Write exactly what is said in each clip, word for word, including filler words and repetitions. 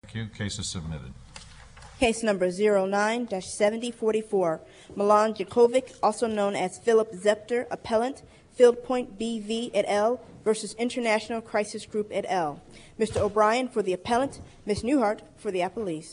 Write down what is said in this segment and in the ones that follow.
Thank you. Case is submitted. Case number zero nine dash seventy forty-four, Milan Jakovic, also known as Philip Zepter, appellant, Field Point B V et al. Versus International Crisis Group et al. Mister O'Brien for the appellant, Miz Newhart for the appellees.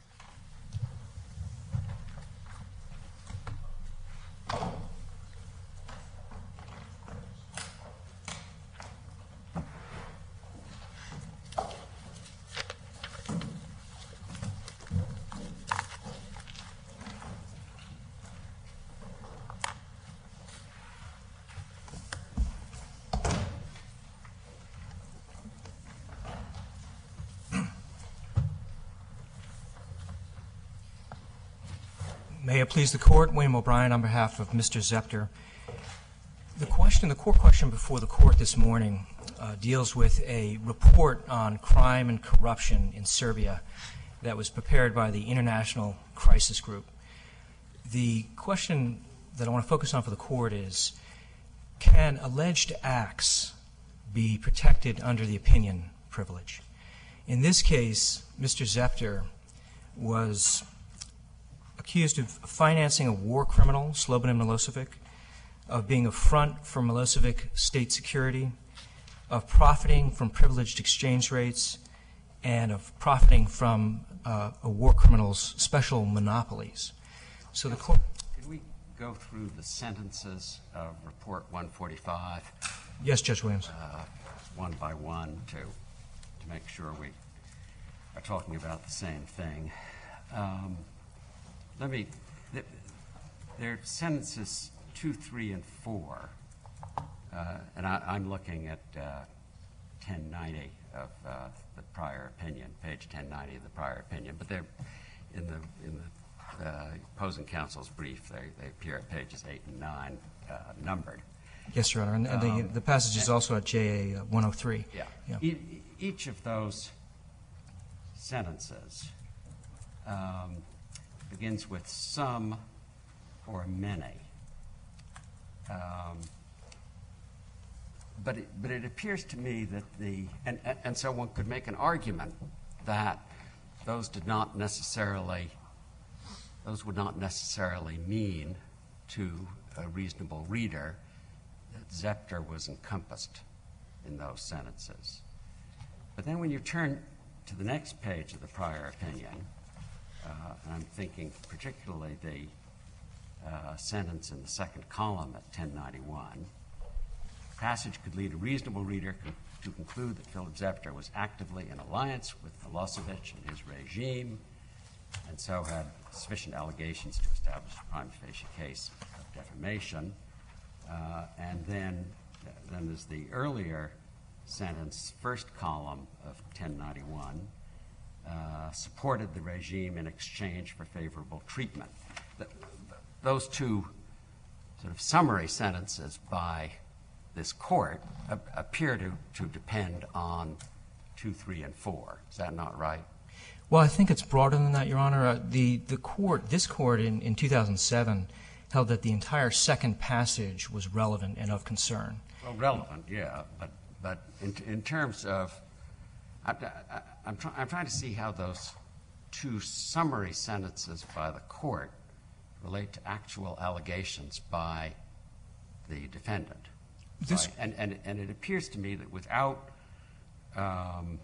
May it please the Court, William O'Brien on behalf of Mister Zepter. The question, the core question before the Court this morning uh, deals with a report on crime and corruption in Serbia that was prepared by the International Crisis Group. The question that I want to focus on for the Court is, can alleged acts be protected under the opinion privilege? In this case, Mister Zepter was accused of financing a war criminal, Slobodan Milosevic, of being a front for Milosevic state security, of profiting from privileged exchange rates, and of profiting from uh, a war criminal's special monopolies. So the court. Could we go through the sentences of Report one forty-five? Yes, Judge Williams. Uh, one by one to to make sure we are talking about the same thing. Um, Let me, there are sentences two, three, and four, uh, and I, I'm looking at uh, ten ninety of uh, the prior opinion, page ten ninety of the prior opinion, but they're in the in the uh, opposing counsel's brief. They, they appear at pages eight and nine, uh, numbered. Yes, Your Honor, and, and um, the, the passage is also at J A one oh three. Yeah. yeah. E each of those sentences Um, begins with some or many. Um, but, it, but it appears to me that the, and, and, and so one could make an argument that those did not necessarily, those would not necessarily mean to a reasonable reader that Zepter was encompassed in those sentences. But then when you turn to the next page of the prior opinion, Uh, and I'm thinking particularly the uh, sentence in the second column at ten ninety-one. Passage could lead a reasonable reader con to conclude that Philip Zepter was actively in alliance with Milosevic and his regime, and so had sufficient allegations to establish a prima facie case of defamation. Uh, and then, then there's the earlier sentence, first column of ten ninety-one. Uh, supported the regime in exchange for favorable treatment. The, those two sort of summary sentences by this court uh, appear to, to depend on two, three, and four. Is that not right? Well, I think it's broader than that, Your Honor. Uh, the, the court, this court in, in two thousand seven held that the entire second passage was relevant and of concern. Well, relevant, yeah, but, but in, in terms of I, I, I'm, try, I'm trying to see how those two summary sentences by the court relate to actual allegations by the defendant. This right? and, and, and it appears to me that without, um,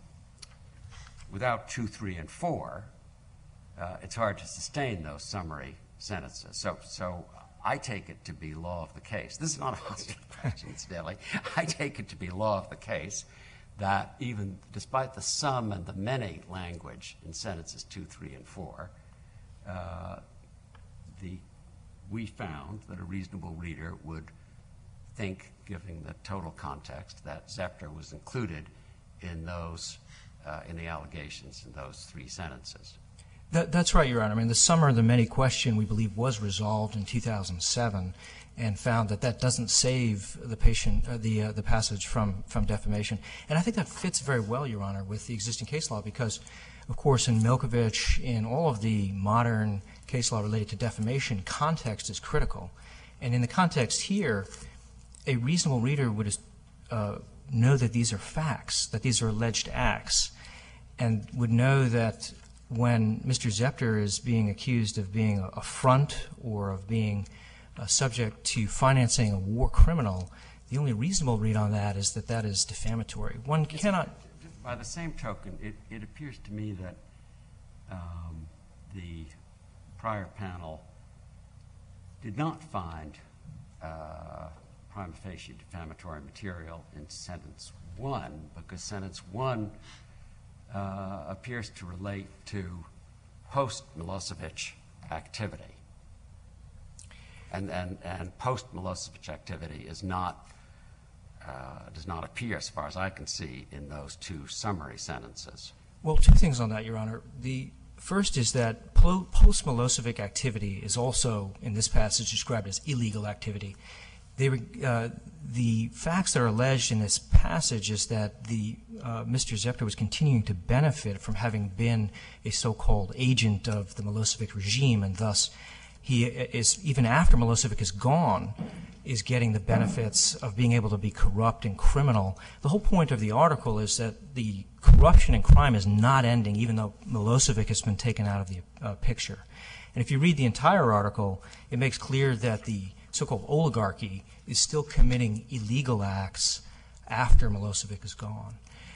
without two, three, and four, uh, it's hard to sustain those summary sentences. So, so I take it to be law of the case. This is not a hostile question, incidentally. I take it to be law of the case that even despite the some and the many language in sentences two, three, and four, uh, the, we found that a reasonable reader would think, given the total context, that Zepter was included in those, uh, in the allegations in those three sentences. That, that's right, Your Honor. I mean, the sum or the many question, we believe, was resolved in two thousand seven and found that that doesn't save the patient, uh, the, uh, the passage from, from defamation. And I think that fits very well, Your Honor, with the existing case law because, of course, in Milkovich, in all of the modern case law related to defamation, context is critical. And in the context here, a reasonable reader would uh, know that these are facts, that these are alleged acts. and would know that when Mister Zepter is being accused of being a, a front or of being uh, subject to financing a war criminal, the only reasonable read on that is that that is defamatory. One cannot... By the same token, it, it appears to me that um, the prior panel did not find uh, prima facie defamatory material in sentence one, because sentence one uh, appears to relate to post-Milosevic activity. And, and, and post-Milosevic activity is not, uh, does not appear, as far as I can see, in those two summary sentences. Well, two things on that, Your Honor. The first is that post-Milosevic activity is also, in this passage, described as illegal activity. They, uh, the facts that are alleged in this passage is that the uh, Mister Zepter was continuing to benefit from having been a so-called agent of the Milosevic regime, and thus he is, even after Milosevic is gone, is getting the benefits of being able to be corrupt and criminal. The whole point of the article is that the corruption and crime is not ending, even though Milosevic has been taken out of the uh, picture. And if you read the entire article, it makes clear that the so-called oligarchy is still committing illegal acts after Milosevic is gone.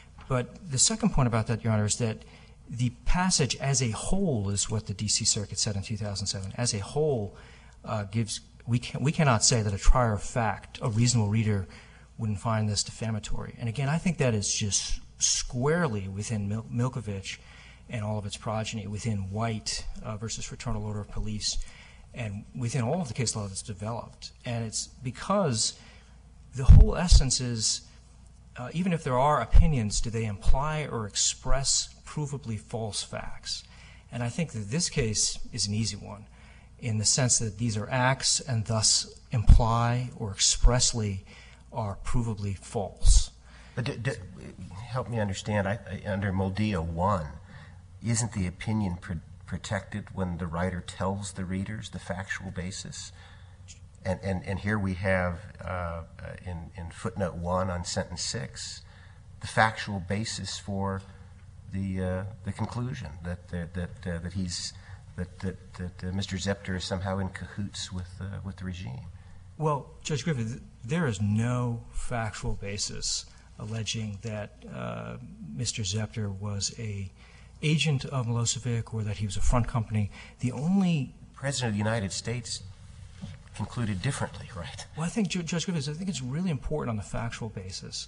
But the second point about that, Your Honor, is that the passage as a whole is what the D C Circuit said in two thousand seven. As a whole uh, gives, we, can, we cannot say that a trier of fact, a reasonable reader, wouldn't find this defamatory. And again, I think that is just squarely within Mil Milkovich and all of its progeny, within White uh, versus Fraternal Order of Police, and within all of the case law that's developed. And it's because the whole essence is, uh, even if there are opinions, do they imply or express provably false facts? And I think that this case is an easy one, in the sense that these are acts and thus imply or expressly are provably false. But d d help me understand, I, I, under Moldia one, isn't the opinion pr protected when the writer tells the readers the factual basis? And, and, and here we have uh, in, in footnote one on sentence six, the factual basis for the, uh, the conclusion that, that, that, uh, that he's, that, that, that uh, Mister Zepter is somehow in cahoots with, uh, with the regime. Well, Judge Griffith, there is no factual basis alleging that uh, Mister Zepter was a agent of Milosevic or that he was a front company. The only President of the United States concluded differently, right? Well, I think, Judge Griffiths, I think it's really important on the factual basis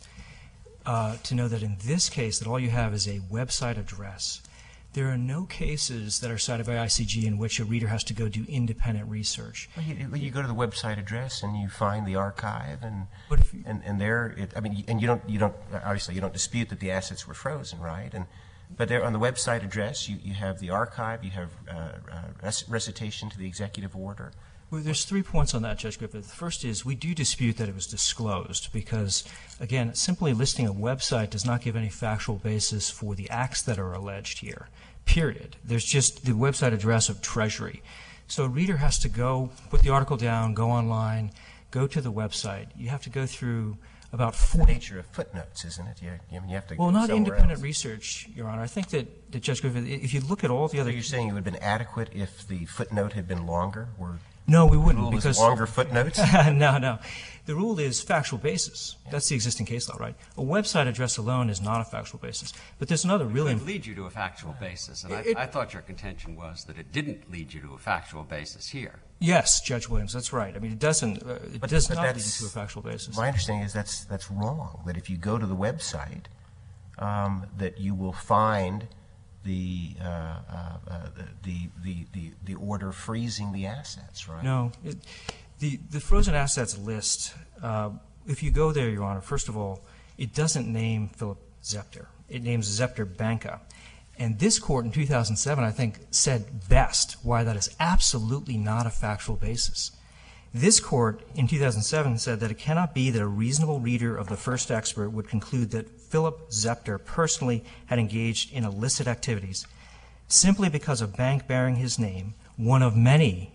uh, to know that in this case that all you have is a website address. There are no cases that are cited by I C G in which a reader has to go do independent research. Well, you, well, you go to the website address and you find the archive, and but if you, and, and there, it, I mean, and you don't, you don't, obviously, you don't dispute that the assets were frozen, right? And but there on the website address, you, you have the archive, you have uh, uh, recitation to the executive order. Well, there's three points on that, Judge Griffith. The first is we do dispute that it was disclosed because, again, simply listing a website does not give any factual basis for the acts that are alleged here, period. There's just the website address of Treasury. So a reader has to go, put the article down, go online, go to the website. You have to go through about forty... The nature of footnotes, isn't it? You, you, you have to well, go not somewhere independent else. research, Your Honor. I think that, that Judge Griffith, if you look at all the other... So you're saying it would have been adequate if the footnote had been longer? Or no, we wouldn't. The rule because is longer footnotes? no, no. The rule is factual basis. That's the existing case law, right? A website address alone is not a factual basis. But there's another really... It could lead you to a factual basis, and I, It- I thought your contention was that it didn't lead you to a factual basis here. Yes, Judge Williams, that's right. I mean, it doesn't, uh, it But- does but not lead you that's- to a factual basis. My understanding is that's, that's wrong, that if you go to the website, um, that you will find the, uh, uh, uh, the, the, the, the order freezing the assets, right? No. It, the, the frozen assets list, uh, if you go there, Your Honor, first of all, it doesn't name Philip Zepter. It names Zepter Banca. And this court in two thousand seven, I think, said best why that is absolutely not a factual basis. This court in two thousand seven said that it cannot be that a reasonable reader of the first expert would conclude that Philip Zepter personally had engaged in illicit activities simply because a bank bearing his name, one of many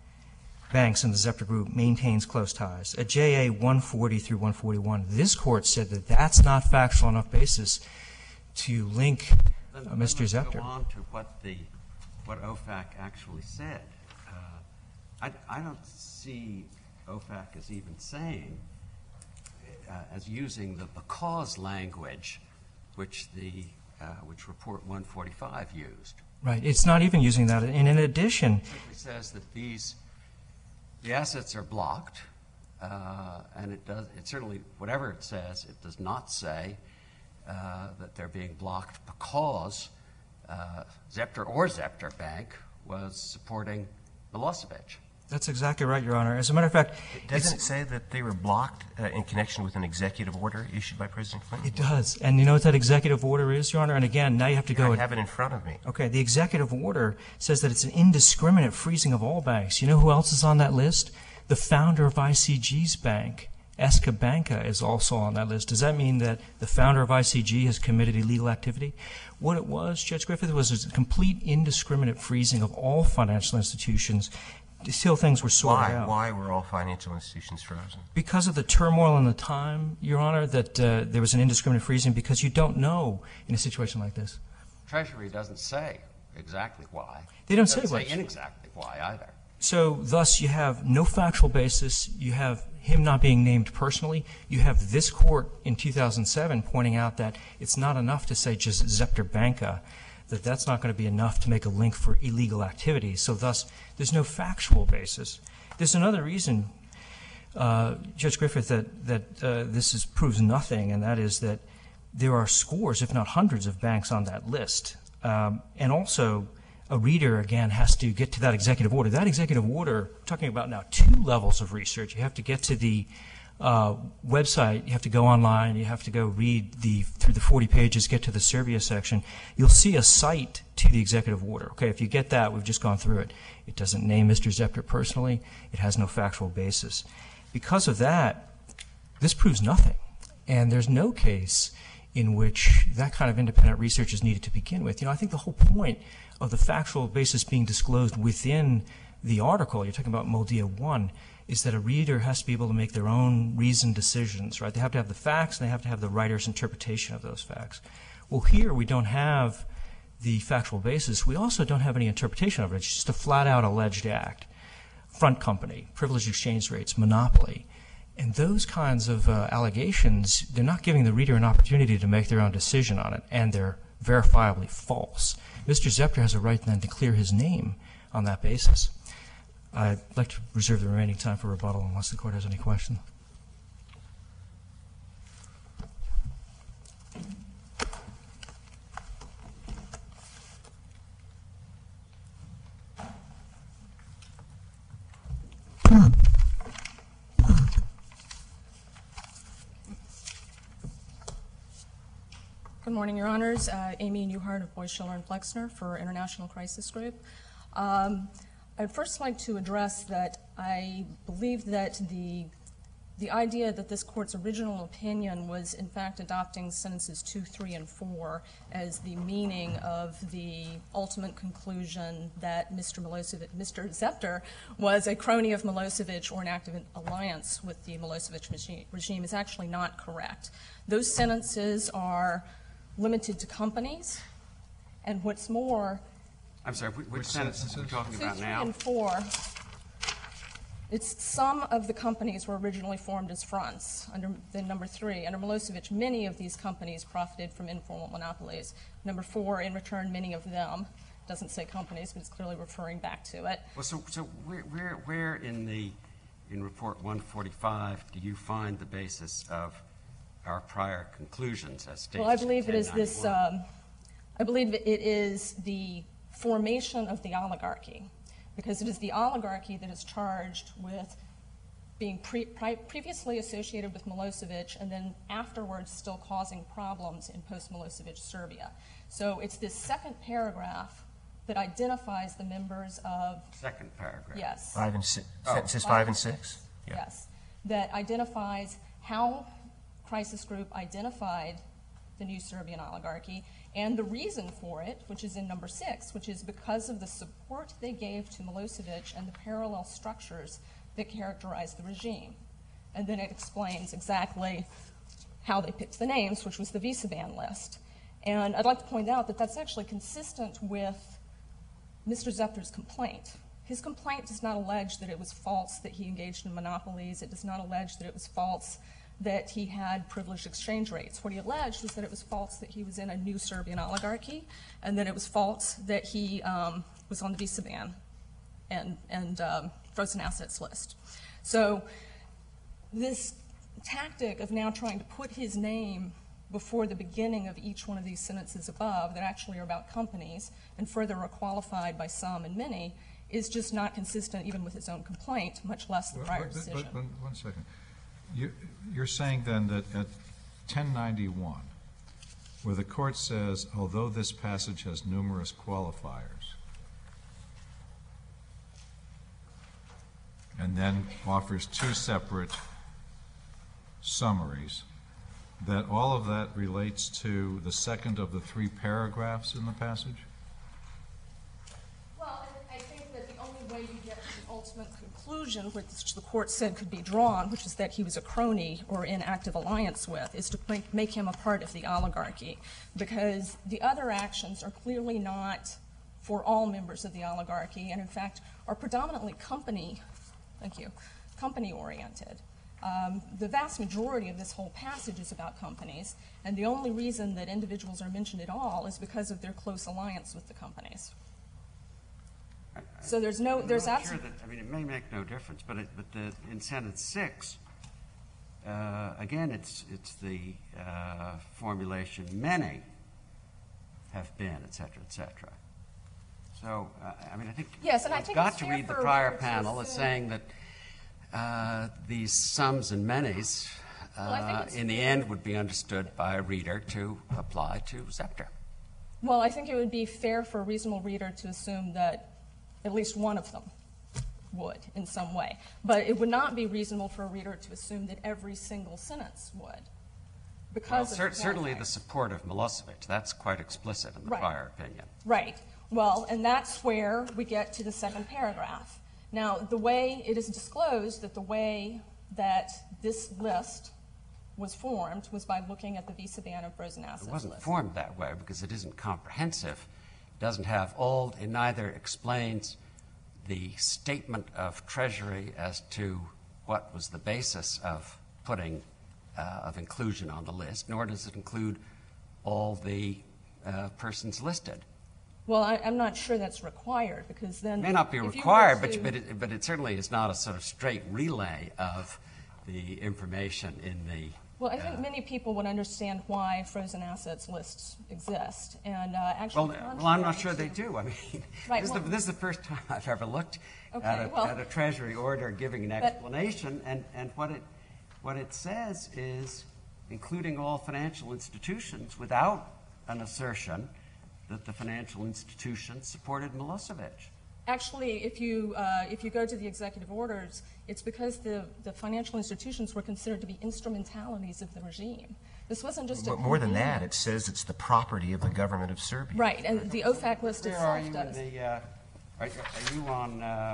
banks in the Zepter Group, maintains close ties. At J A one forty through one forty-one, this court said that that's not factual enough basis to link then, uh, then Mister let's Zepter. go on to what the what O F A C actually said. Uh, I, I don't see O F A C as even saying, uh, as using the because language, which the uh, which Report one forty-five used. Right. It's not even using that. And in addition, It simply says that these the assets are blocked, uh, and it does. It certainly, whatever it says, it does not say uh, that they're being blocked because uh, Zepter or Zepter Bank was supporting Milosevic. that's exactly right, Your Honor. As a matter of fact, Doesn't it's- it say that they were blocked uh, in connection with an executive order issued by President Clinton? it does. And you know what that executive order is, Your Honor? And again, now you have to go. I and- have it in front of me. Okay, the executive order says that it's an indiscriminate freezing of all banks. You know who else is on that list? The founder of I C G's bank, Escabanca, is also on that list. Does that mean that the founder of I C G has committed illegal activity? What it was, Judge Griffith, was a complete indiscriminate freezing of all financial institutions until things were sorted Why? out. Why were all financial institutions frozen? Because of the turmoil in the time, Your Honor, that uh, there was an indiscriminate freezing, because you don't know in a situation like this. Treasury doesn't say exactly why. They don't It doesn't say say what. inexactly why either. So thus you have no factual basis, you have him not being named personally, you have this court in two thousand seven pointing out that it's not enough to say just Zepter Banca, that that's not going to be enough to make a link for illegal activity. So thus there's no factual basis. There's another reason, uh, Judge Griffith, that, that uh, this is, proves nothing, and that is that there are scores, if not hundreds, of banks on that list. Um, and also, a reader, again, has to get to that executive order. That executive order, we're talking about now two levels of research. You have to get to the uh, website, you have to go online, you have to go read the through the forty pages, get to the Serbia section. You'll see a cite to the executive order. Okay, if you get that, we've just gone through it. It doesn't name Mister Zepter personally. It has no factual basis. Because of that, this proves nothing. And there's no case in which that kind of independent research is needed to begin with. You know, I think the whole point of the factual basis being disclosed within the article, you're talking about MODIA one, is that a reader has to be able to make their own reasoned decisions, right? They have to have the facts, and they have to have the writer's interpretation of those facts. Well, here we don't have the factual basis. We also don't have any interpretation of it. It's just a flat-out alleged act. Front company, privileged exchange rates, monopoly. And those kinds of uh, allegations, they're not giving the reader an opportunity to make their own decision on it, and they're verifiably false. Mister Zepter has a right then to clear his name on that basis. I'd like to reserve the remaining time for rebuttal unless the Court has any questions. Good morning, Your Honors. Uh, Amy Newhart of Boyce, Schiller and Flexner for International Crisis Group. Um, I'd first like to address that I believe that the the idea that this Court's original opinion was in fact adopting sentences two, three, and four as the meaning of the ultimate conclusion that Mister Milosevic, Mister Zepter was a crony of Milosevic or an active alliance with the Milosevic regime, regime is actually not correct. Those sentences are limited to companies, and what's more, I'm sorry, which, which sentences are we talking two, about three, now? and four, it's some of the companies were originally formed as fronts under the number three. Under Milosevic, many of these companies profited from informal monopolies. Number four, in return, many of them, doesn't say companies, but it's clearly referring back to it. Well, so, so where, where, where in the in Report one forty-five do you find the basis of our prior conclusions as stated? Well, I believe it in is this, ten ninety-one? um, I believe it is the formation of the oligarchy, because it is the oligarchy that is charged with being pre pre previously associated with Milosevic and then afterwards still causing problems in post-Milosevic Serbia. So it's this second paragraph that identifies the members of, Second paragraph. yes. Five and six, Oh. sentences five and six? Yeah. Yes, that identifies how Crisis Group identified the new Serbian oligarchy and the reason for it, which is in number six, which is because of the support they gave to Milosevic and the parallel structures that characterized the regime. And then it explains exactly how they picked the names, which was the visa ban list. And I'd like to point out that that's actually consistent with Mister Zepter's complaint. His complaint does not allege that it was false that he engaged in monopolies. It does not allege that it was false that he had privileged exchange rates. What he alleged was that it was false that he was in a new Serbian oligarchy, and that it was false that he um, was on the Visa ban and, and um, frozen assets list. So this tactic of now trying to put his name before the beginning of each one of these sentences above that actually are about companies and further are qualified by some and many is just not consistent even with his own complaint, much less the But- prior but- decision. but- but one second. You, you're saying then that at ten ninety-one, where the court says, although this passage has numerous qualifiers, and then offers two separate summaries, that all of that relates to the second of the three paragraphs in the passage? Well, I think that the only way you get to the ultimate conclusion, which the court said could be drawn, which is that he was a crony or in active alliance with, is to make, make him a part of the oligarchy. Because the other actions are clearly not for all members of the oligarchy, and in fact are predominantly company, thank you, company-oriented. Um, the vast majority of this whole passage is about companies, and the only reason that individuals are mentioned at all is because of their close alliance with the companies. So there's no, I'm there's not absolutely. sure that, I mean, it may make no difference, but it, but the, in sentence six, uh, again, it's it's the uh, formulation many have been, et cetera, et cetera. So, uh, I mean, I think Yes, and I you've think got it's to fair read the for a prior reader to panel as assume- saying that uh, these sums and manys, uh, Well, I think it's in the fair- end, would be understood by a reader to apply to Zepter. Well, I think it would be fair for a reasonable reader to assume that at least one of them would in some way. But it would not be reasonable for a reader to assume that every single sentence would. Well, Because of cer- the certainly qualifier. the support of Milosevic, that's quite explicit in the Right. prior opinion. Right. Well, and that's where we get to the second paragraph. Now, the way it is disclosed that the way that this list was formed was by looking at the Visa ban and frozen assets It wasn't list. formed that way because it isn't comprehensive. It doesn't have all, it neither explains the statement of Treasury as to what was the basis of putting, uh, of inclusion on the list, nor does it include all the uh, persons listed. Well, I, I'm not sure that's required because then It may not be if you were required, but, to- but, it, but it certainly is not a sort of straight relay of the information in the. Well, I think many people would understand why frozen assets lists exist, and uh, Well, actually. well, I'm not contrary sure they to- do. I mean, Right, this, is well- the, this is the first time I've ever looked Okay, at, a, well- at a Treasury order giving an But- explanation, and, and what it what it says is including all financial institutions without an assertion that the financial institutions supported Milosevic. Actually, if you, uh, if you go to the executive orders, it's because the, the financial institutions were considered to be instrumentalities of the regime. This wasn't just a. But more than that, convenient- it says it's the property of the government of Serbia. Right, and the O FAC list Where are itself you in does. the? Uh, are, are you on uh,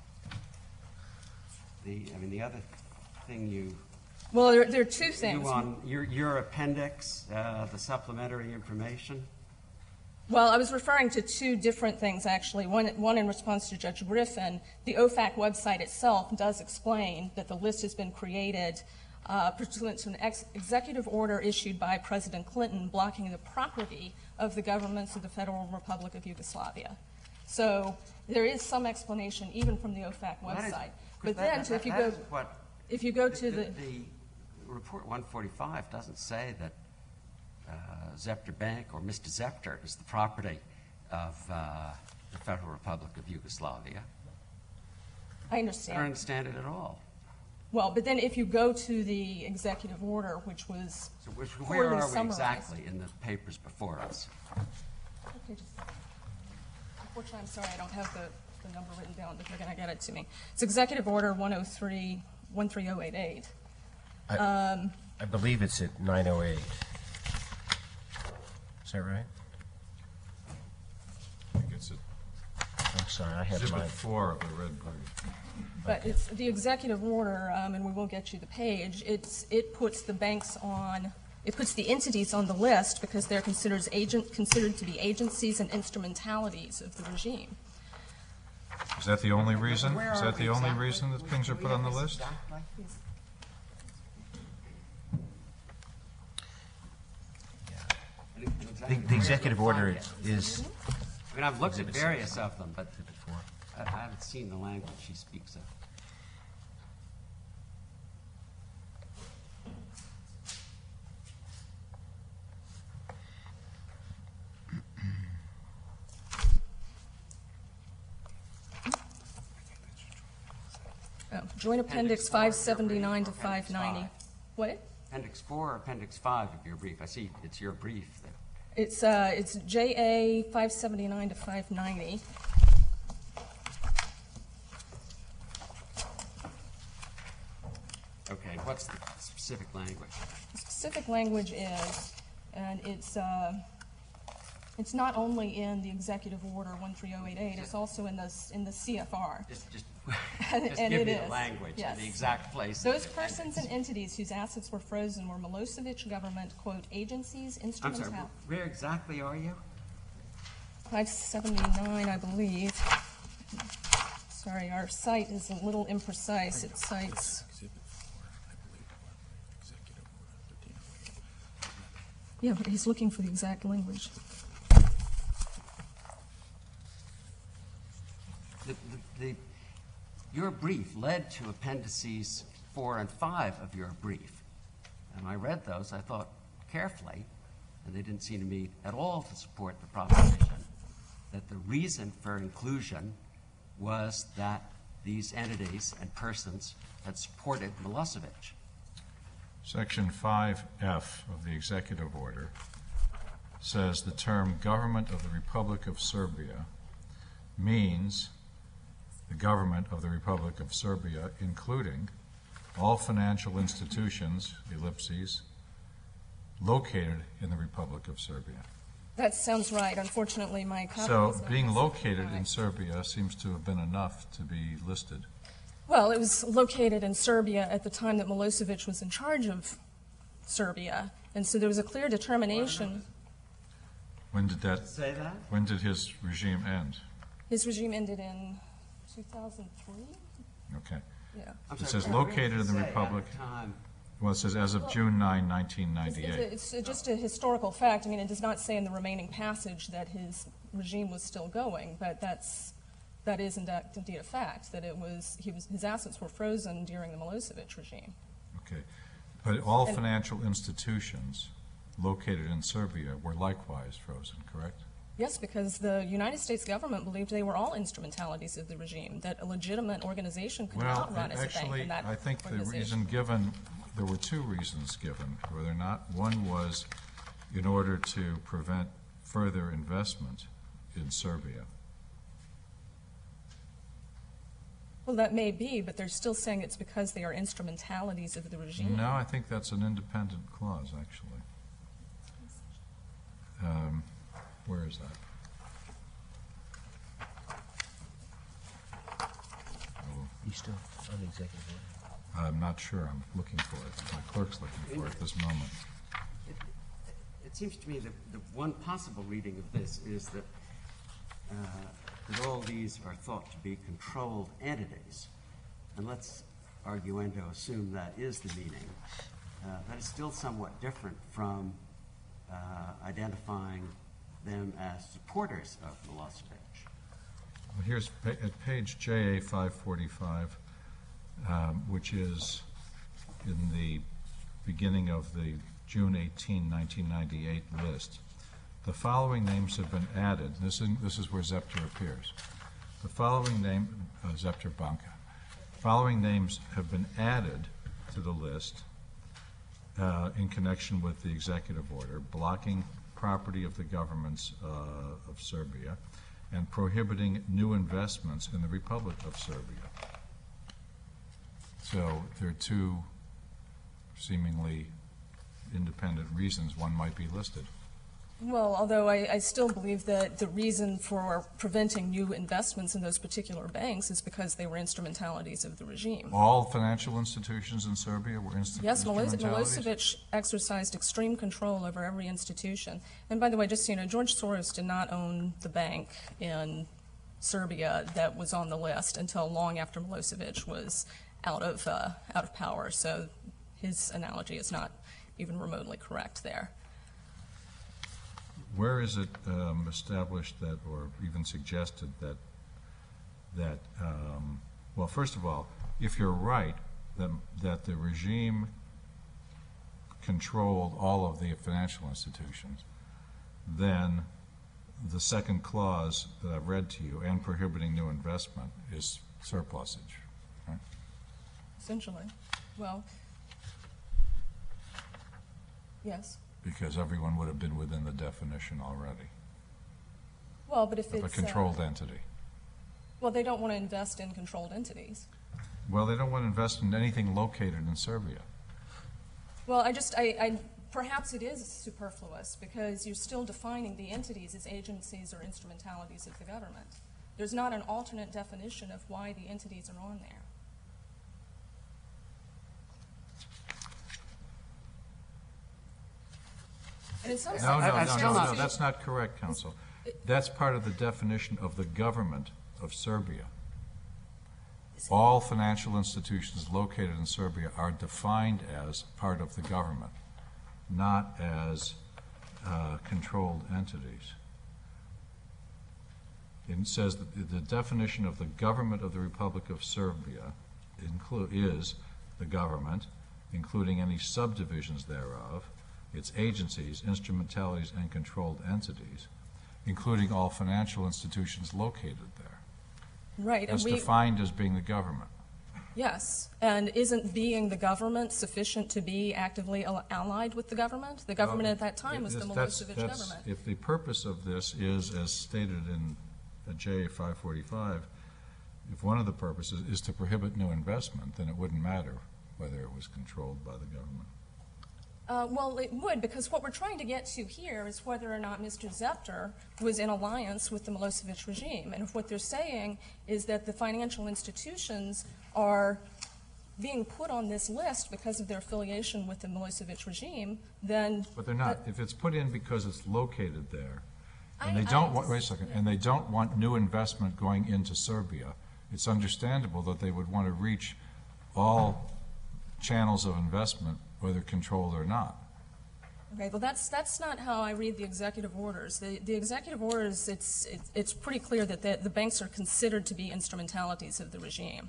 the? I mean, the other thing you. Well, there, there are two things. You on your, your appendix, uh, the supplementary information? Well, I was referring to two different things, actually. One, one in response to Judge Griffin. The O FAC website itself does explain that the list has been created uh, pursuant to an ex- executive order issued by President Clinton blocking the property of the governments of the Federal Republic of Yugoslavia. So there is some explanation even from the O FAC Well, that is- website. because But that- then, that- to if you that go, is what- if you go to the, The report one forty-five doesn't say that uh, Zepter Bank or Mister Zepter is the property of uh, the Federal Republic of Yugoslavia. I I understand. don't understand it at all. Well, but then if you go to the executive order, which was So which, poorly where are we summarized. exactly in the papers before us? Okay, just- Unfortunately, I'm sorry, I don't have the, the number written down, but they're going to get it to me. It's Executive Order one oh three, one three oh eight eight. I, I believe it's at nine oh eight. Is that right? I think it's I'm sorry, I have exhibit mine. four of the red brief. But it's the executive order, um, and we will get you the page. It's, it puts the banks on it puts the entities on the list because they're considered, agent, considered to be agencies and instrumentalities of the regime. Is that the only reason? Where Is are that we the only exactly? reason that things are Do we put on the have this list? exactly? The, the executive order is, I mean, I've looked at Exhibit six. various of them, but Exhibit four. I I haven't seen the language she speaks of. Oh, Joint Appendix Appendix four, five seventy-nine to Appendix five ninety. five. What? Appendix four or Appendix five of your brief? I see it's your brief there. It's, uh, it's J A five seventy-nine to five ninety. Okay, what's the specific language? The specific language is, and it's, uh, it's not only in the Executive Order one three oh eight eight, it's also in the, s- in the C F R. Just, just, And- just and give it me the is, language yes. and the exact place. in Those the persons and appendix. entities whose assets were frozen were Milosevic government, quote, agencies, I'm sorry, instrumental. where exactly are you? five seventy-nine, I believe. Sorry, our site is a little imprecise. It cites. Yeah, but he's looking for the exact language. The, the, the, your brief led to appendices four and five of your brief. And I read those, I thought carefully, and they didn't seem to me at all to support the proposition that the reason for inclusion was that these entities and persons had supported Milosevic. Section five F of the executive order says the term government of the Republic of Serbia means the government of the Republic of Serbia, including all financial institutions, ellipses, located in the Republic of Serbia. That sounds right. Unfortunately, my copy So is not being this located in right. Serbia seems to have been enough to be listed. Well, it was located in Serbia at the time that Milosevic was in charge of Serbia, and so there was a clear determination. When did that, Say that? when did his regime end? His regime ended in two thousand three? Okay. Yeah. I'm It sorry, says where does located it in the say at Republic. time? Well, it says as of June ninth, nineteen It's, ninety-eight. it's, a, it's just a historical fact. I mean, it does not say in the remaining passage that his regime was still going, but that's that is indeed indeed a fact that it was he was his assets were frozen during the Milosevic regime. Okay. But all And- financial institutions located in Serbia were likewise frozen, correct? Yes, because the United States government believed they were all instrumentalities of the regime, that a legitimate organization could Well, not run as a bank actually, in that I think the organization. reason given, there were two reasons given, were there not? One was in order to prevent further investment in Serbia. Well, that may be, but they're still saying it's because they are instrumentalities of the regime. No, I think that's an independent clause, actually. Um, Where is that? Oh, You still on the executive order? I'm not sure. I'm looking for it. My clerk's looking for it at this moment. It, it seems to me that the one possible reading of this is that, uh, that all these are thought to be controlled entities. And let's arguendo assume that is the meaning. Uh, that is still somewhat different from uh, identifying them as supporters of Milosevic. Well, here's pa- at page J A five forty-five, um, which is in the beginning of the June eighteenth, nineteen ninety-eight list. The following names have been added. This is, this is where Zepter appears. The following name, uh, Zepter Banka. Following names have been added to the list uh, in connection with the executive order blocking property of the governments uh, of Serbia and prohibiting new investments in the Republic of Serbia. So there are two seemingly independent reasons one might be listed. Well, although I, I still believe that the reason for preventing new investments in those particular banks is because they were instrumentalities of the regime. All financial institutions in Serbia were inst- Yes, Milo- instrumentalities? Milosevic exercised extreme control over every institution. And by the way, just so you know, George Soros did not own the bank in Serbia that was on the list until long after Milosevic was out of, uh, out of power. So his analogy is not even remotely correct there. Where is it um, established that, or even suggested that, that, um, well, first of all, if you're right, that, that the regime controlled all of the financial institutions, then the second clause that I've read to you, and prohibiting new investment, is surplusage, right? Essentially. Well, yes. Because everyone would have been within the definition already Well, but if of a it's... controlled uh, entity. Well, they don't want to invest in controlled entities. Well, they don't want to invest in anything located in Serbia. Well, I just, I, I, perhaps it is superfluous because you're still defining the entities as agencies or instrumentalities of the government. There's not an alternate definition of why the entities are on there. And in some No, sense, no, I- I'm no, still no, not- no, that's not correct, counsel. That's part of the definition of the government of Serbia. All financial institutions located in Serbia are defined as part of the government, not as uh, controlled entities. It says that the definition of the government of the Republic of Serbia inclu- is the government, including any subdivisions thereof, its agencies, instrumentalities, and controlled entities, including all financial institutions located there. right, and That's we, defined as being the government. yes, and isn't being the government sufficient to be actively al- allied with the government? The government at that time was the That's- Milosevic that's- government. If the purpose of this is, as stated in J A five forty-five, if one of the purposes is to prohibit new investment, then it wouldn't matter whether it was controlled by the government. Uh, well, it would, because what we're trying to get to here is whether or not Mister Zepter was in alliance with the Milosevic regime. And if what they're saying is that the financial institutions are being put on this list because of their affiliation with the Milosevic regime, then... But they're not. If it's put in because it's located there, and I- they don't I want, wait a second, and they don't want new investment going into Serbia, it's understandable that they would want to reach all channels of investment, whether controlled or not. Okay, well, that's, that's not how I read the executive orders. The, the executive orders, it's, it's, it's pretty clear that the, the banks are considered to be instrumentalities of the regime.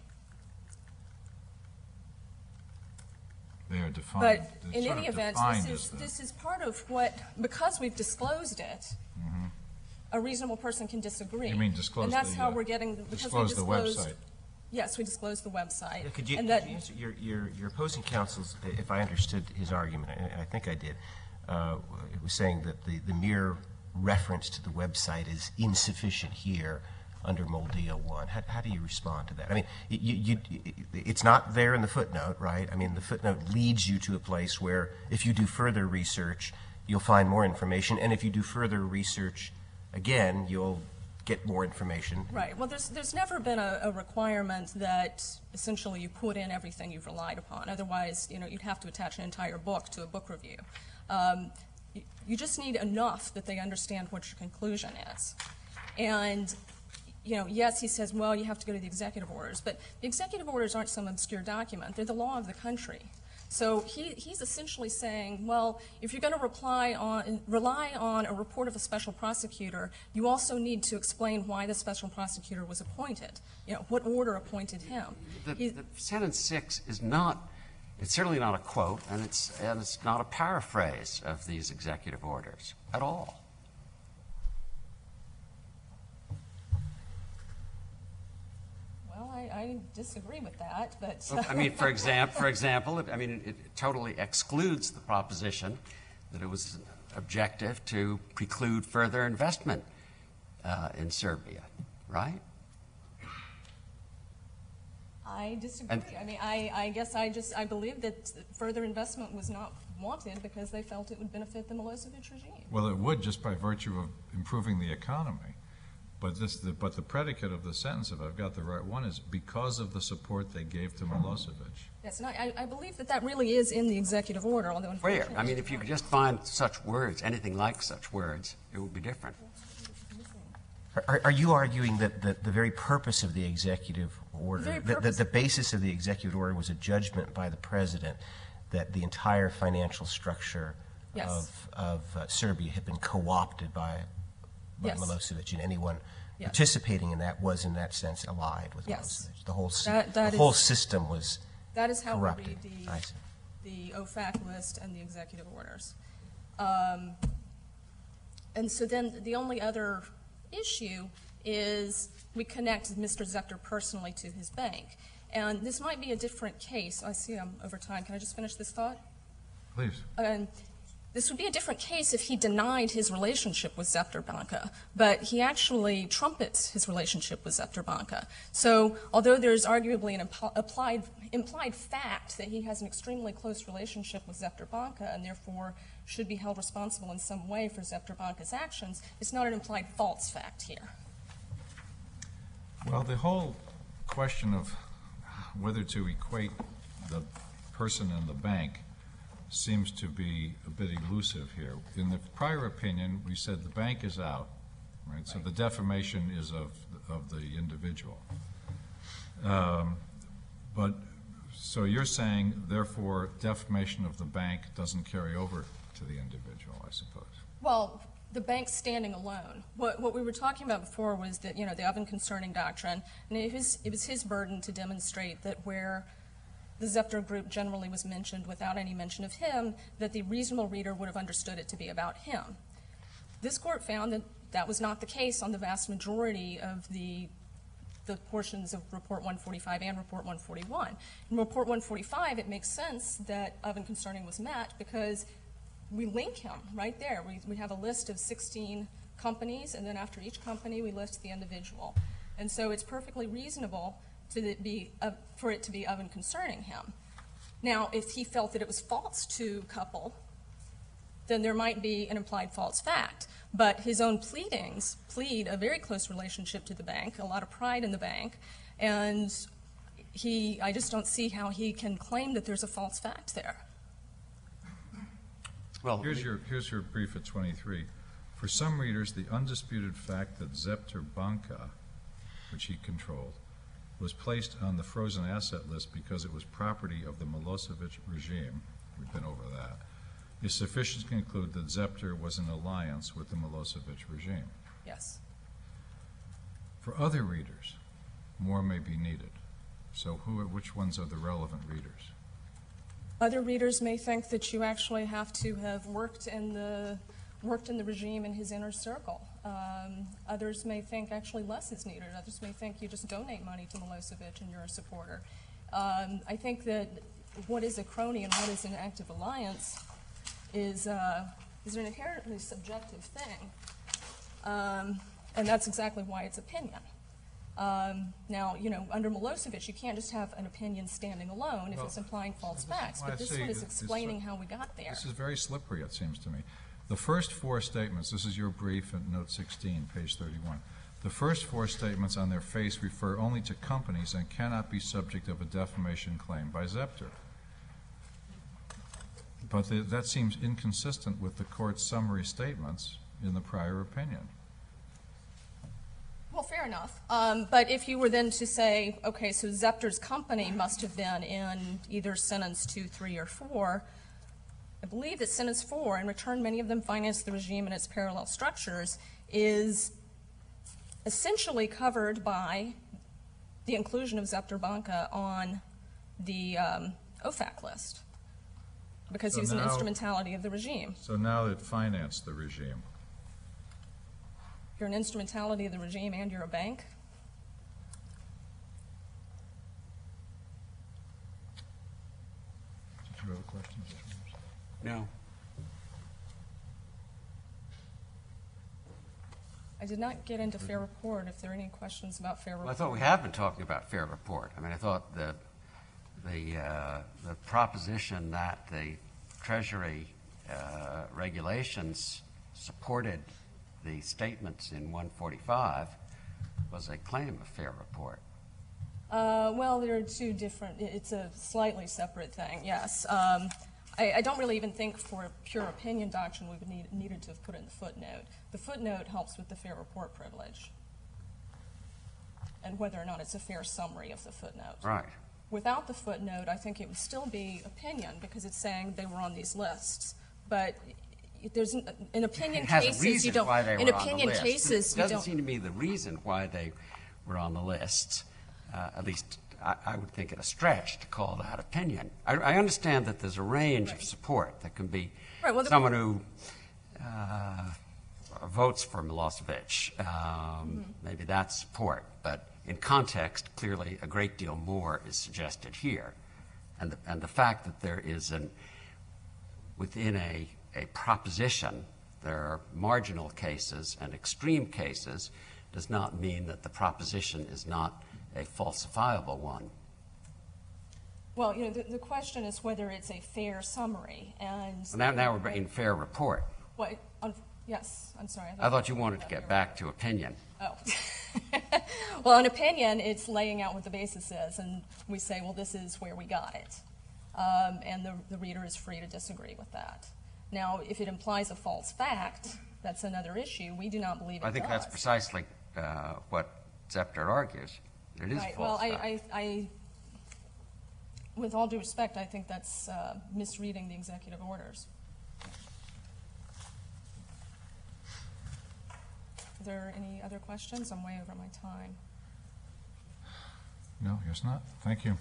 They are defined. But they're in sort any of event, defined this as is, the- this is part of what, because we've disclosed it, Mhm. a reasonable person can disagree. You mean disclose And that's the, how uh, we're getting, because we disclose the disclosed. website. Yes, we disclosed the website. Yeah, Could you, And could that, you answer, your, your, your opposing counsel's, if I understood his argument, and I think I did, uh, it was saying that the, the mere reference to the website is insufficient here under Moldea one. How, how do you respond to that? I mean, you, you, it's not there in the footnote, right? I mean, the footnote leads you to a place where if you do further research, you'll find more information, and if you do further research again, you'll get more information. right, well, there's, there's never been a, a requirement that essentially you put in everything you've relied upon. Otherwise, you know, you'd have to attach an entire book to a book review. Um, you, you just need enough that they understand what your conclusion is. And, you know, yes, he says, well, you have to go to the executive orders, but the executive orders aren't some obscure document. They're the law of the country. So he, he's essentially saying, well, if you're going to reply on, rely on a report of a special prosecutor, you also need to explain why the special prosecutor was appointed, you know, what order appointed him. The, He- the sentence six is not, it's certainly not a quote, and it's, and it's not a paraphrase of these executive orders at all. Well, I, I disagree with that, but... I mean, for example, for example, I mean, it, it totally excludes the proposition that it was objective to preclude further investment uh, in Serbia, right? I disagree. And- I mean, I, I guess I just, I believe that further investment was not wanted because they felt it would benefit the Milosevic regime. Well, it would just by virtue of improving the economy. But this, the, but the predicate of the sentence, if I've got the right one, is because of the support they gave to Milosevic. Yes, and I, I believe that that really is in the executive order, although Where? unfortunately... I mean, if you could just find such words, anything like such words, it would be different. Are, are you arguing that the, the very purpose of the executive order, very that the, purpose- the basis of the executive order was a judgment by the president that the entire financial structure Yes. of, of uh, Serbia had been co-opted by, by Yes. Milosevic, and anyone Yes. participating in that was, in that sense, allied with Yes. Milosevic? The whole, sy- That- that the whole is- system was That is how corrupted. we read I the, see. the O F A C list and the executive orders. Um, and so then the only other issue is we connect Mister Zepter personally to his bank. And this might be a different case. I see I'm over time. Can I just finish this thought? Please. Um, this would be a different case if he denied his relationship with Zepter Banca, but he actually trumpets his relationship with Zepter Banca. So although there's arguably an imp- applied, implied fact that he has an extremely close relationship with Zepter Banca and therefore should be held responsible in some way for Zepter Banca's actions, it's not an implied false fact here. Well, the whole question of whether to equate the person and the bank seems to be a bit elusive here. In the prior opinion, we said the bank is out, right? So the defamation is of, of the individual. Um, but, so you're saying, therefore, defamation of the bank doesn't carry over to the individual, I suppose. Well, the bank standing alone. What, what we were talking about before was that, you know, the oven concerning doctrine, and it was, it was his burden to demonstrate that where the Zepter group generally was mentioned without any mention of him, that the reasonable reader would have understood it to be about him. This court found that that was not the case on the vast majority of the the portions of Report one forty-five and Report one forty-one. In Report one forty-five, it makes sense that oven concerning was met because we link him right there. We, we have a list of sixteen companies, and then after each company, we list the individual. And so it's perfectly reasonable to be, uh, for it to be oven concerning him. Now, if he felt that it was false to couple, then there might be an implied false fact. But his own pleadings plead a very close relationship to the bank, a lot of pride in the bank, and he, I just don't see how he can claim that there's a false fact there. Well, Here's your, here's your brief at twenty-three. For some readers, the undisputed fact that Zepter Banca, which he controlled, was placed on the frozen asset list because it was property of the Milosevic regime, we've been over that, is sufficient to conclude that Zepter was in alliance with the Milosevic regime. Yes. For other readers, more may be needed. So who, which ones are the relevant readers? Other readers may think that you actually have to have worked in the worked in the regime in his inner circle. Um, others may think actually less is needed. Others may think you just donate money to Milosevic and you're a supporter. Um, I think that what is a crony and what is an active alliance is uh, is an inherently subjective thing, um, and that's exactly why it's opinion. Um, now, you know, under Milosevic, you can't just have an opinion standing alone if Well, it's implying false this is facts. why I But this say one is that it's explaining so- how we got there. This is very slippery, it seems to me. The first four statements, this is your brief at note sixteen, page thirty-one. The first four statements on their face refer only to companies and cannot be subject of a defamation claim by Zepter. But the, that seems inconsistent with the court's summary statements in the prior opinion. Well, fair enough. Um, but if you were then to say, okay, so Zepter's company must have been in either sentence two, three, or four, I believe that sentence four, in return, many of them finance the regime and its parallel structures, is essentially covered by the inclusion of Zepter Banca on the um, O F A C list, because So he was an now- instrumentality of the regime. So now it financed the regime. You're an instrumentality of the regime and you're a bank. Did you have a question? no. I did not get into fair report. If there are any questions about fair Well, I report. thought we have been talking about fair report. I mean, I thought the the uh, the proposition that the Treasury uh, regulations supported the statements in one forty-five was a claim of fair report. Uh, well, there are two different, it's a slightly separate thing, yes. Um, I, I don't really even think for a pure opinion doctrine we would need, needed to have put in the footnote. The footnote helps with the fair report privilege and whether or not it's a fair summary of the footnote. Right. Without the footnote, I think it would still be opinion because it's saying they were on these lists. But there's an, in opinion It has cases a reason you don't. why they in were on opinion the list. cases It you doesn't don't. seem to me the reason why they were on the list. Uh, at least I, I would think it a stretch to call that opinion. I, I understand that there's a range Right. of support that can be Right, well, the- someone who uh, votes for Milosevic. Um, Mm-hmm. Maybe that's support, but in context, clearly a great deal more is suggested here. And the, and the fact that there is an, within a, a proposition, there are marginal cases and extreme cases, does not mean that the proposition is not a falsifiable one. Well, you know, the, the question is whether it's a fair summary, and Now, now we're in fair report. what? Un, yes, I'm sorry. I thought you wanted to get back to opinion. Oh. Well, in opinion, it's laying out what the basis is, and we say, well, this is where we got it. Um, and the, the reader is free to disagree with that. Now, if it implies a false fact, that's another issue. We do not believe it I think does. that's precisely uh, what Zepter argues. It is Right. a Well, false I, fact. I, I, with all due respect, I think that's uh, misreading the executive orders. Are there any other questions? I'm way over my time. No, guess not. Thank you.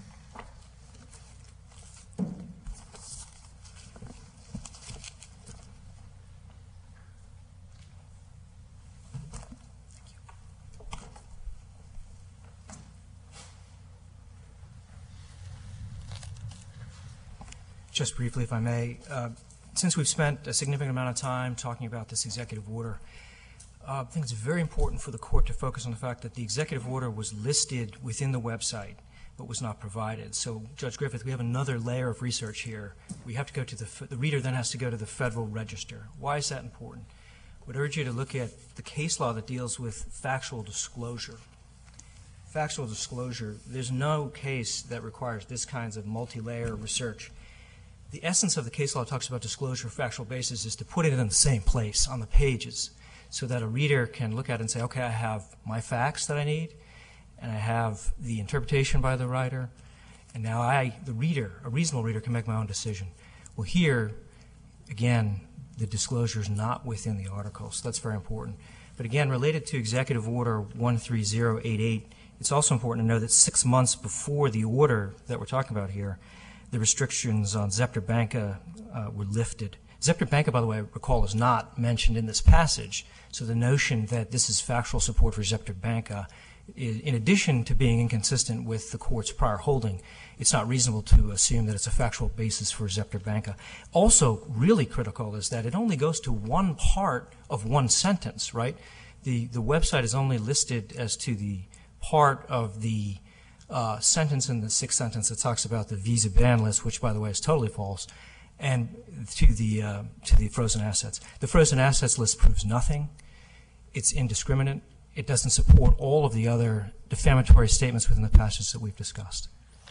Just briefly, if I may, uh, since we've spent a significant amount of time talking about this executive order, uh, I think it's very important for the court to focus on the fact that the executive order was listed within the website but was not provided. So, Judge Griffith, we have another layer of research here. We have to go to the, the reader then has to go to the Federal Register. Why is that important? I would urge you to look at the case law that deals with factual disclosure. Factual disclosure, there's no case that requires this kinds of multi-layer research. The essence of the case law talks about disclosure of factual basis is to put it in the same place on the pages so that a reader can look at it and say, okay, I have my facts that I need, and I have the interpretation by the writer, and now I, the reader, a reasonable reader, can make my own decision. Well, here, again, the disclosure is not within the article, so that's very important. But again, related to Executive Order one three zero eight eight, it's also important to know that six months before the order that we're talking about here, the restrictions on Zepter Banca uh, were lifted. Zepter Banca, by the way, I recall, is not mentioned in this passage, so the notion that this is factual support for Zepter Banca, in addition to being inconsistent with the court's prior holding, it's not reasonable to assume that it's a factual basis for Zepter Banca. Also, really critical is that it only goes to one part of one sentence, right? The, the website is only listed as to the part of the uh, sentence in the sixth sentence that talks about the Visa ban list, which, by the way, is totally false, and to the, uh, to the frozen assets. The frozen assets list proves nothing. It's indiscriminate. It doesn't support all of the other defamatory statements within the passage that we've discussed.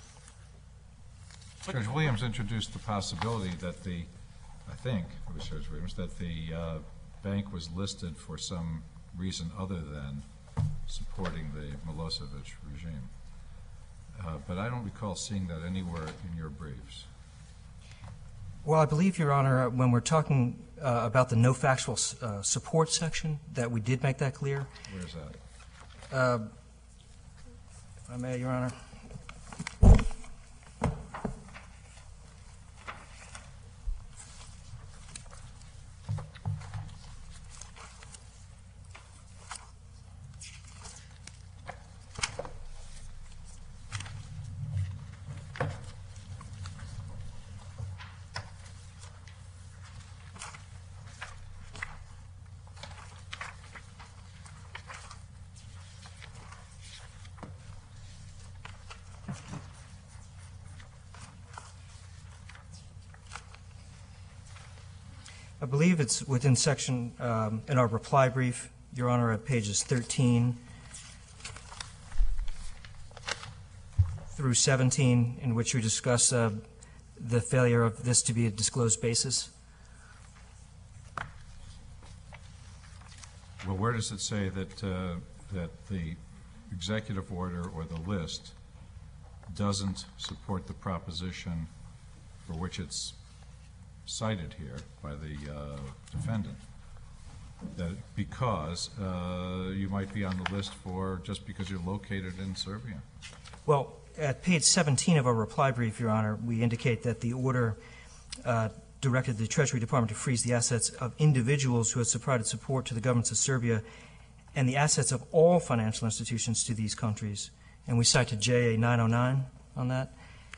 Judge Williams introduced the possibility that the, I think, it was Judge Williams, that the uh, bank was listed for some reason other than supporting the Milosevic regime. Uh, but I don't recall seeing that anywhere in your briefs. Well, I believe, Your Honor, when we're talking uh, about the no factual uh, support section, that we did make that clear. Where's that? Uh, if I may, Your Honor. I believe it's within section, um, in our reply brief, Your Honor, at pages thirteen through seventeen, in which we discuss uh, the failure of this to be a disclosed basis. Well, where does it say that, uh, that the executive order or the list doesn't support the proposition for which it's cited here by the uh, defendant? That because uh, you might be on the list for, just because you're located in Serbia. Well, at page seventeen of our reply brief, Your Honor, we indicate that the order uh, directed the Treasury Department to freeze the assets of individuals who had provided support to the governments of Serbia and the assets of all financial institutions to these countries. And we cite to J A nine oh nine on that.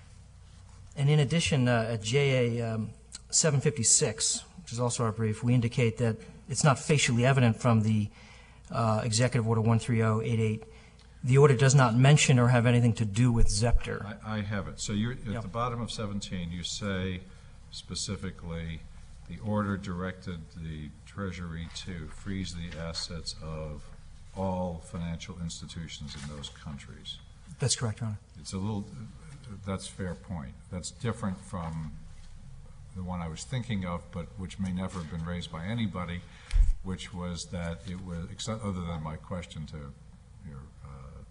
And in addition, uh, at J A um, seven fifty-six, which is also our brief, we indicate that it's not facially evident from the uh, Executive Order one three zero eight eight. The order does not mention or have anything to do with Zepter. I, I have it. So you're at Yep. the bottom of seventeen, you say specifically, the order directed the Treasury to freeze the assets of all financial institutions in those countries. That's correct, Your Honor. It's a little, that's fair point. That's different from the one I was thinking of, but which may never have been raised by anybody, which was that it was, except other than my question to your uh,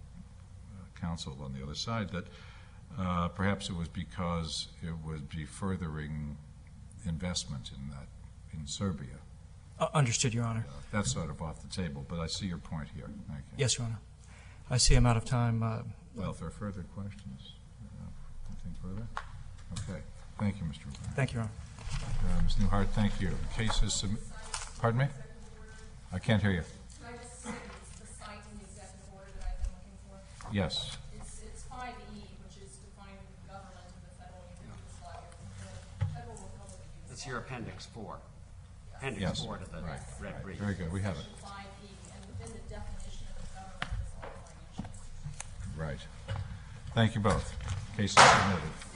uh, counsel on the other side, that uh, perhaps it was because it would be furthering investment in that, in Serbia. Uh, understood, Your Honor. Uh, that's sort of off the table, but I see your point here. Thank you. Yes, Your Honor. I see I'm out of time. Uh, Well, if there are further questions, uh, anything further? Okay. Thank you, Mister O'Brien. thank you, Your Honor. Uh, Miz Newhart, thank you. Case is submi- Pardon me? I can't hear you. Can I just say the site in the executive order that I've been looking for? Yes. It's, it's five E, which is defining the government of the Federal Yugoslavia, the Federal Republic of Yugoslavia. It's your appendix four. Appendix Yes. four to the Right, red right. brief. Very good. We have it. five E, and within the definition of the government is all financial. Right. Thank you both. Case is submitted.